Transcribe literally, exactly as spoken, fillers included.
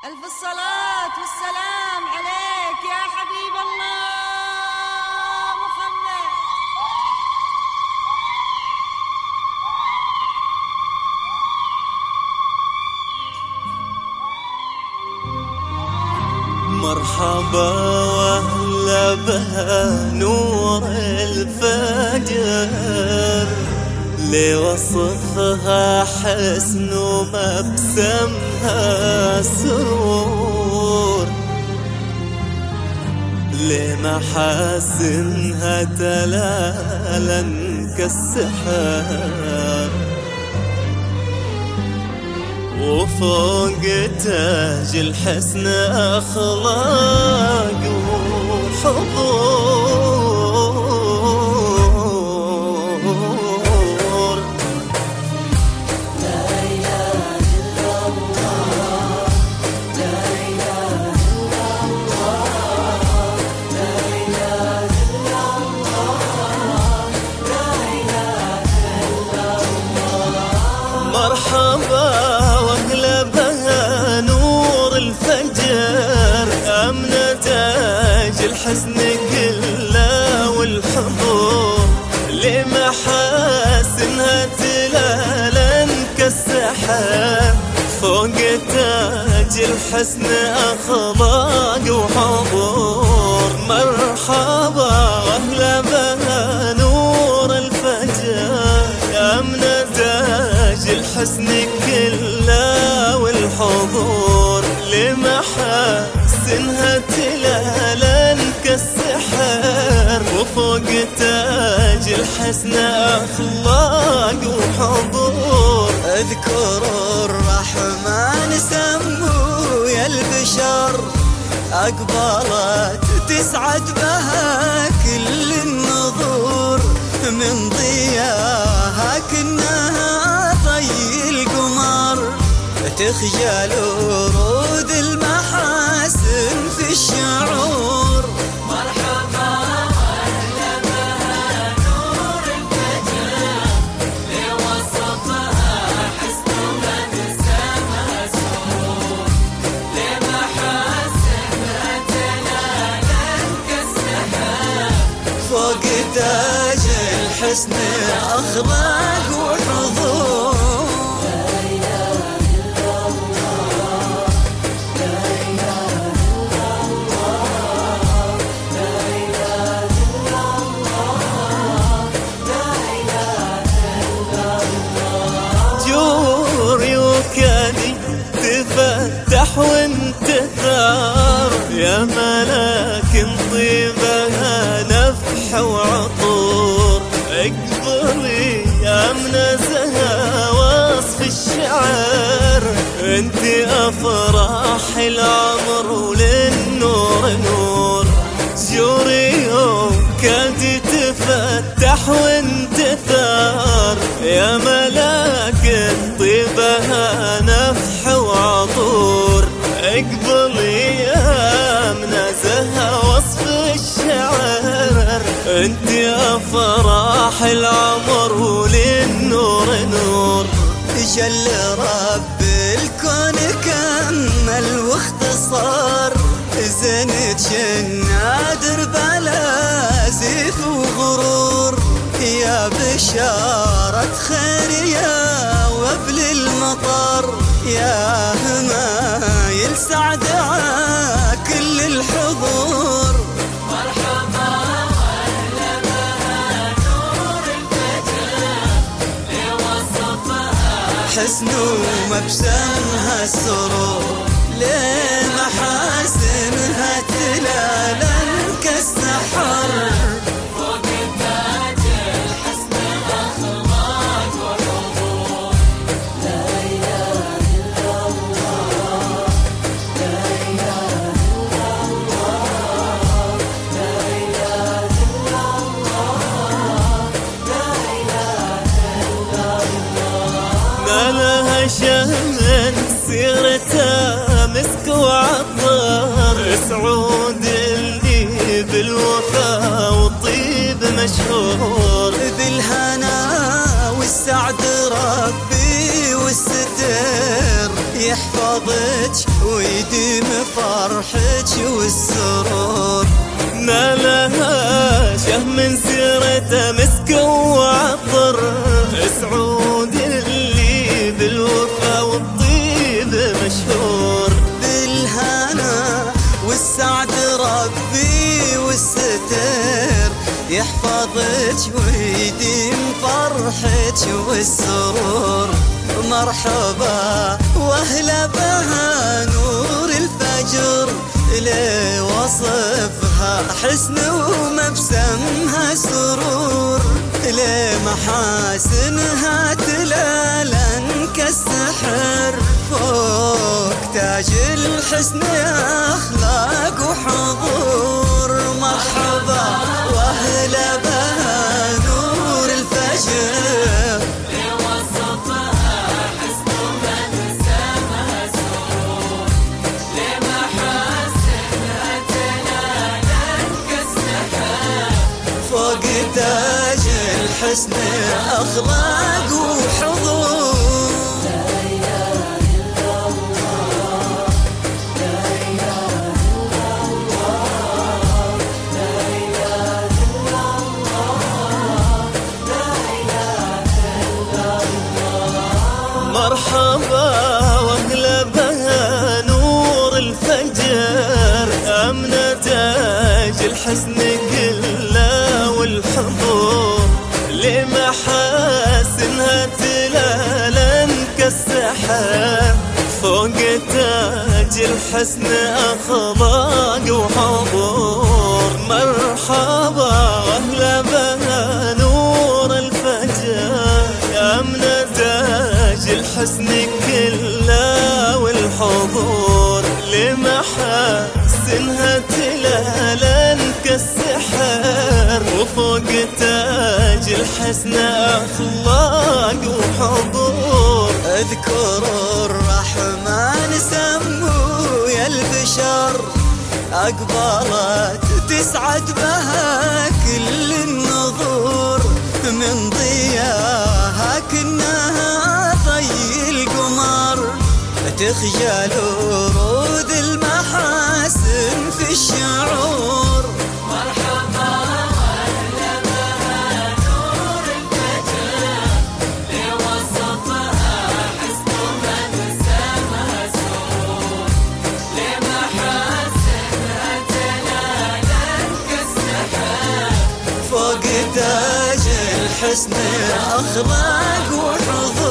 ألف الصلاة والسلام عليك يا حبيب الله محمد. مرحبا واهلا بها نور الفجر، لوصفها حسن ومبسمها سرور، لمحاسنها تلالا كالسحر، وفوق تاج الحسن أخلاق وحضور. لا إله إلا الله، لا إله إلا الله، لا إله إلا الله، لا إله إلا الله. مرحبا واهلا بها نور الفجر، أمنة تاج الحسن كله والحضور، لمحاسنها تلالا كالسحر، فوق تاج الحسن أخلاق وحضور. مرحبا واهلا بها نور الفجر، أمنة تاج الحسن كله والحضور، لمحاسنها تلالا كالسحر، وفوق تاج الحسن أخلاق وحضور. اذكر الرحمن سمو يا البشر، أقبلت تسعد بها كل النظور، من ضياها كنها طي القمر، تخجل ورود المحاسن في الشعور. مرحبا أهلا بها نور الفجر، لوصفها حسن ومبسمها سرور، لمحاسنها تلالا كالسحر، فوق تاج الحسن أخلاق وحضور. تفتح وانتثار يا ملاك طيبها نفح وعطور، اقبلي يا منزهة وصف الشعر، انت افراح العمر وللنور نور. جوري وكادي تفتح وانتثار يا ملاك طيبها نفح وعطور، اقبلي يا منزهة وصف الشعر، انت افراح العمر وللنور نور. جل رب الكون كمل واختصار، زنت شنادر بلا زيف وغرور، يا بشارة خير يا وبل المطر، يا همايل سعد كل الحضور. مرحبا أهلا بها نور الفجر، لوصفها حسن ومبسمها السرور، لمحاسنها تلالا كالسحر، فوق تاج الحسن أخلاق وحضور. لا إله إلا الله، لا إله إلا الله، لا إله إلا الله، لا إله إلا الله. ما لها شمن سيرتها مسك وعطر، سعود اللي بالوفا والطيب مشهور، بالهنا والسعد ربي والستر، يحفظ يحفظك ويديم فرحك والسرور. ما لها شه من سيرته مسك وعطر، سعود اللي بالوفا والطيب مشهور. بالهنا والسعد ربي والستر يحفظك ويديم فرحك والسرور. مرحبا واهلا بها نور الفجر، لي وصفها حسن ومبسمها سرور. لي محاسنها تلالا كالسحر، فوق تاج الحسن اخلاق وحضور. مرحبا واهلا بها نور الفجر، فوق تاج الحسن أخلاق وحضور. لا إله إلا الله، لا إله إلا الله، لا إله إلا الله، لا إله إلا الله. مرحبا واهلا بها نور الفجر، أمنة تاج الحسن كله والحضور. لمحاسنها تلالا كالسحاب، فوق تاج الحسن أخلاق وحضور. مرحبا واهلا بها نور الفجر، أمنة تاج الحسن كله والحضور. لمحاسنها تلالا كالسحر، وفوق تاج الحسن أخلاق وحضور. اذكر الرحمن سمو يا البشر، أقبلت تسعد بها كل النظور. من ضياها كنها ضي القمر، تخجل ورود المحاسن في الشعور. مرحبا واهلا بها نور الفجر، لوصفها حسن ومبسمها سرور. لمحاسنها تلالا كالسحاب، فوق تاج الحسن أخلاق وحضور.